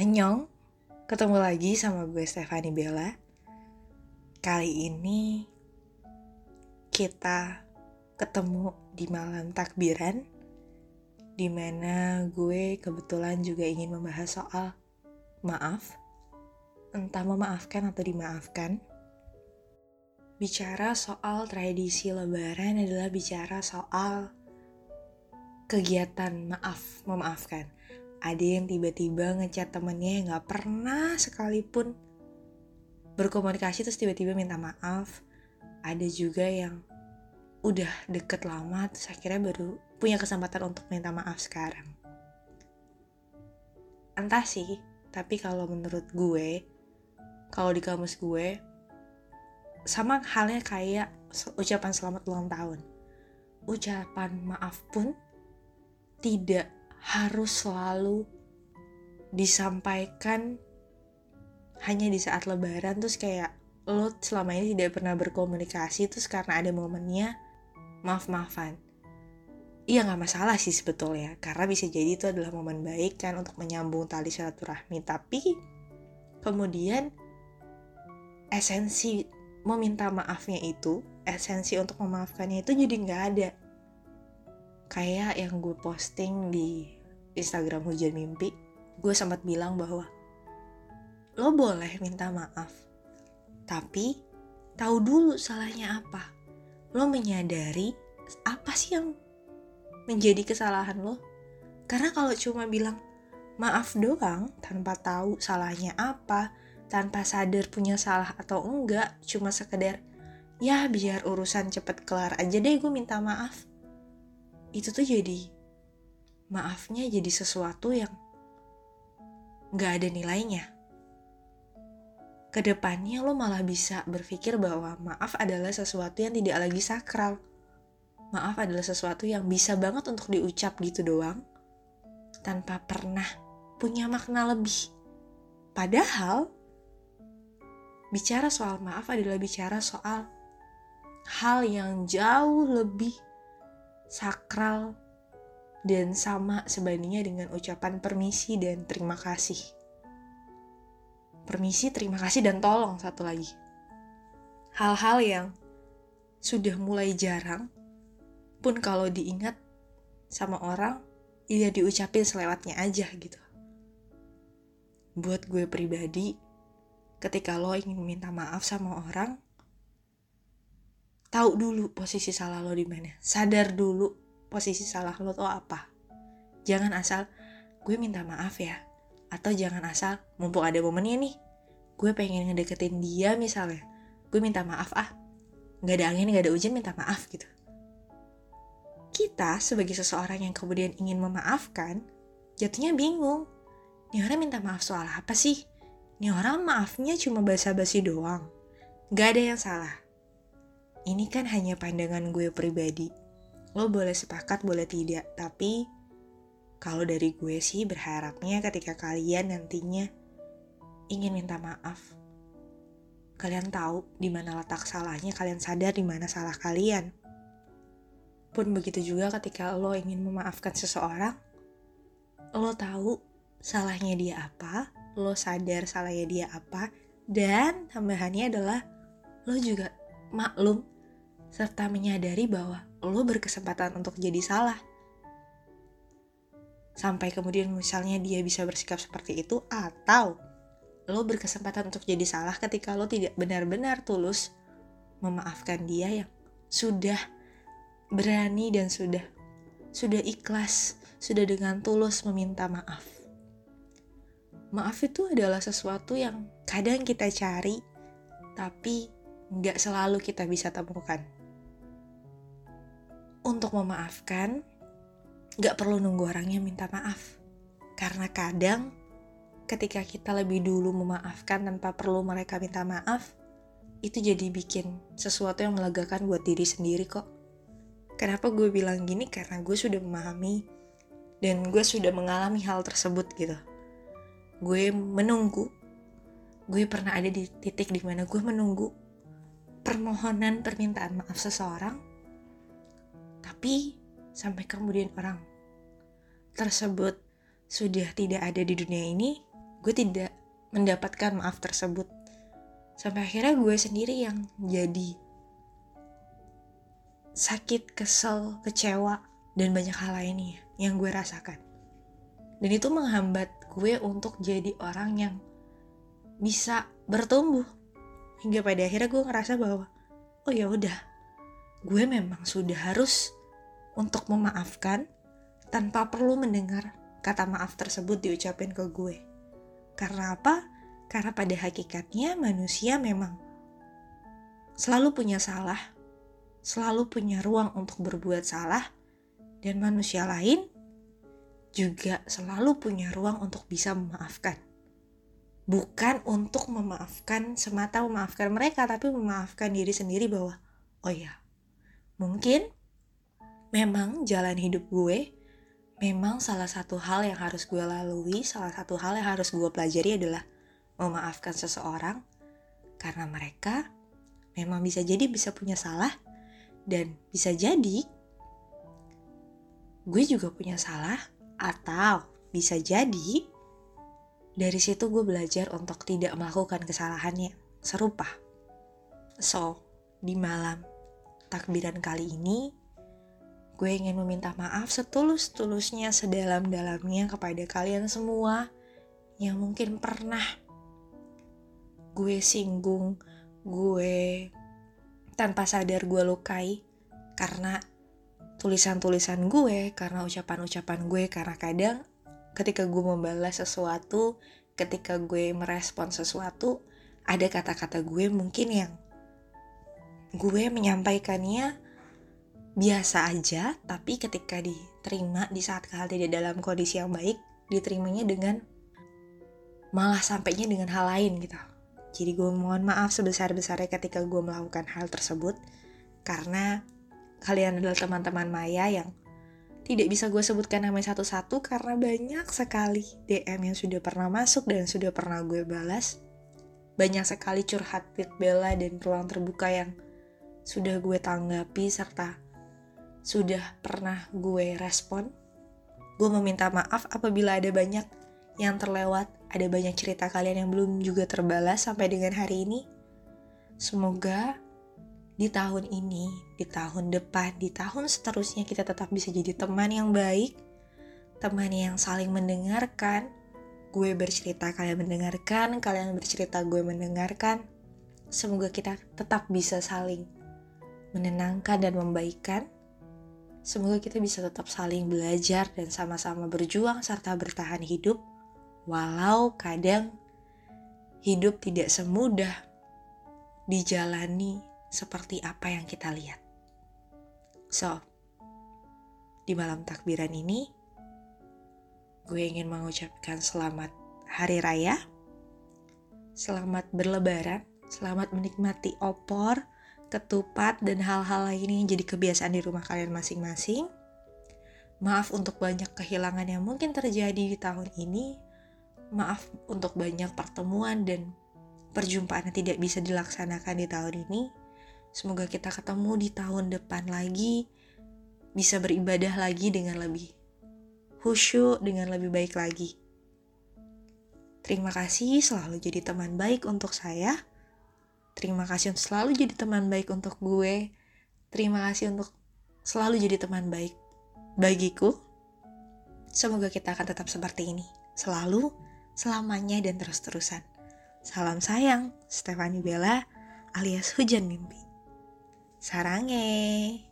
Annyeong, ketemu lagi sama gue Stefani Bella. Kali ini kita ketemu di malam takbiran, dimana gue kebetulan juga ingin membahas soal maaf, entah memaafkan atau dimaafkan. Bicara soal tradisi lebaran adalah bicara soal kegiatan memaafkan. Ada yang tiba-tiba ngechat temennya yang gak pernah sekalipun berkomunikasi terus tiba-tiba minta maaf. Ada juga yang udah deket lama terus akhirnya baru punya kesempatan untuk minta maaf sekarang. Entah sih, tapi kalau menurut gue, kalau di kamus gue, sama halnya kayak ucapan selamat ulang tahun. Ucapan maaf pun tidak harus selalu disampaikan hanya di saat lebaran, terus kayak lo selama ini tidak pernah berkomunikasi, terus karena ada momennya maaf-maafan. Iya gak masalah sih sebetulnya, karena bisa jadi itu adalah momen baik kan untuk menyambung tali silaturahmi. Tapi kemudian esensi meminta maafnya itu, esensi untuk memaafkannya itu jadi gak ada. Kayak yang gue posting di Instagram Hujan Mimpi, gue sempat bilang bahwa lo boleh minta maaf, tapi tahu dulu salahnya apa. Lo menyadari apa sih yang menjadi kesalahan lo. Karena kalau cuma bilang maaf doang tanpa tahu salahnya apa, tanpa sadar punya salah atau enggak, cuma sekedar ya biar urusan cepet kelar aja deh gue minta maaf, itu tuh jadi maafnya jadi sesuatu yang gak ada nilainya. Kedepannya lo malah bisa berpikir bahwa maaf adalah sesuatu yang tidak lagi sakral. Maaf adalah sesuatu yang bisa banget untuk diucap gitu doang, tanpa pernah punya makna lebih. Padahal bicara soal maaf adalah bicara soal hal yang jauh lebih sakral dan sama sebandingnya dengan ucapan permisi dan terima kasih. Permisi, terima kasih, dan tolong satu lagi. Hal-hal yang sudah mulai jarang, pun kalau diingat sama orang, ya diucapin selewatnya aja gitu. Buat gue pribadi, ketika lo ingin meminta maaf sama orang, tahu dulu posisi salah lo di mana. Sadar dulu posisi salah lo tuh apa. Jangan asal gue minta maaf ya. Atau jangan asal mumpung ada momennya nih, gue pengen ngedeketin dia misalnya, gue minta maaf gak ada angin gak ada hujan minta maaf gitu. Kita sebagai seseorang yang kemudian ingin memaafkan, jatuhnya bingung. Nih orang minta maaf soal apa sih? Nih orang maafnya cuma basa-basi doang. Gak ada yang salah. Ini kan hanya pandangan gue pribadi. Lo boleh sepakat, boleh tidak. Tapi kalau dari gue sih berharapnya ketika kalian nantinya ingin minta maaf, kalian tahu di mana letak salahnya, kalian sadar di mana salah kalian. Pun begitu juga ketika lo ingin memaafkan seseorang, lo tahu salahnya dia apa, lo sadar salahnya dia apa, dan tambahannya adalah lo juga maklum serta menyadari bahwa lo berkesempatan untuk jadi salah. Sampai kemudian misalnya dia bisa bersikap seperti itu, atau lo berkesempatan untuk jadi salah ketika lo tidak benar-benar tulus memaafkan dia yang sudah berani dan sudah ikhlas, sudah dengan tulus meminta maaf. Maaf itu adalah sesuatu yang kadang kita cari, tapi gak selalu kita bisa temukan. Untuk memaafkan, gak perlu nunggu orangnya minta maaf. Karena kadang ketika kita lebih dulu memaafkan tanpa perlu mereka minta maaf, itu jadi bikin sesuatu yang melegakan buat diri sendiri kok. Kenapa gue bilang gini? Karena gue sudah memahami dan gue sudah mengalami hal tersebut gitu. Gue menunggu. Gue pernah ada di titik dimana gue menunggu permohonan permintaan maaf seseorang, tapi sampai kemudian orang tersebut sudah tidak ada di dunia ini, gue tidak mendapatkan maaf tersebut. Sampai akhirnya gue sendiri yang jadi sakit, kesel, kecewa, dan banyak hal lainnya yang gue rasakan. Dan itu menghambat gue untuk jadi orang yang bisa bertumbuh. Hingga pada akhirnya gue ngerasa bahwa, oh ya udah, gue memang sudah harus untuk memaafkan tanpa perlu mendengar kata maaf tersebut diucapin ke gue. Karena apa? Karena pada hakikatnya manusia memang selalu punya salah, selalu punya ruang untuk berbuat salah, dan manusia lain juga selalu punya ruang untuk bisa memaafkan. Bukan untuk memaafkan semata memaafkan mereka, tapi memaafkan diri sendiri bahwa, oh ya, mungkin memang jalan hidup gue, memang salah satu hal yang harus gue lalui, salah satu hal yang harus gue pelajari adalah memaafkan seseorang, karena mereka memang bisa jadi bisa punya salah, dan bisa jadi gue juga punya salah, atau bisa jadi dari situ gue belajar untuk tidak melakukan kesalahannya serupa. So, di malam takbiran kali ini, gue ingin meminta maaf setulus-tulusnya, sedalam-dalamnya kepada kalian semua yang mungkin pernah gue singgung, gue tanpa sadar gue lukai karena tulisan-tulisan gue, karena ucapan-ucapan gue, karena kadang ketika gue membalas sesuatu, ketika gue merespon sesuatu, ada kata-kata gue mungkin yang gue menyampaikannya biasa aja, tapi ketika diterima di saat hal tidak dalam kondisi yang baik, diterimanya dengan malah sampainya dengan hal lain gitu. Jadi gue mohon maaf sebesar-besarnya ketika gue melakukan hal tersebut, karena kalian adalah teman-teman Maya yang tidak bisa gue sebutkan namanya satu-satu karena banyak sekali DM yang sudah pernah masuk dan sudah pernah gue balas. Banyak sekali curhat with Bella dan ruang terbuka yang sudah gue tanggapi serta sudah pernah gue respon. Gue meminta maaf apabila ada banyak yang terlewat, ada banyak cerita kalian yang belum juga terbalas sampai dengan hari ini. Semoga di tahun ini, di tahun depan, di tahun seterusnya kita tetap bisa jadi teman yang baik, teman yang saling mendengarkan. Gue bercerita, kalian mendengarkan, kalian bercerita, gue mendengarkan. Semoga kita tetap bisa saling menenangkan dan membaikkan. Semoga kita bisa tetap saling belajar dan sama-sama berjuang serta bertahan hidup, walau kadang hidup tidak semudah dijalani seperti apa yang kita lihat. So, di malam takbiran ini, gue ingin mengucapkan selamat Hari Raya, selamat berlebaran, selamat menikmati opor, ketupat, dan hal-hal lainnya yang jadi kebiasaan di rumah kalian masing-masing. Maaf untuk banyak kehilangan yang mungkin terjadi di tahun ini, maaf untuk banyak pertemuan dan perjumpaan yang tidak bisa dilaksanakan di tahun ini. Semoga kita ketemu di tahun depan lagi, bisa beribadah lagi dengan lebih khusyuk, dengan lebih baik lagi. Terima kasih selalu jadi teman baik untuk saya. Terima kasih untuk selalu jadi teman baik untuk gue. Terima kasih untuk selalu jadi teman baik bagiku. Semoga kita akan tetap seperti ini, selalu, selamanya, dan terus-terusan. Salam sayang, Stephanie Bella alias Hujan Mimpi. Sarange.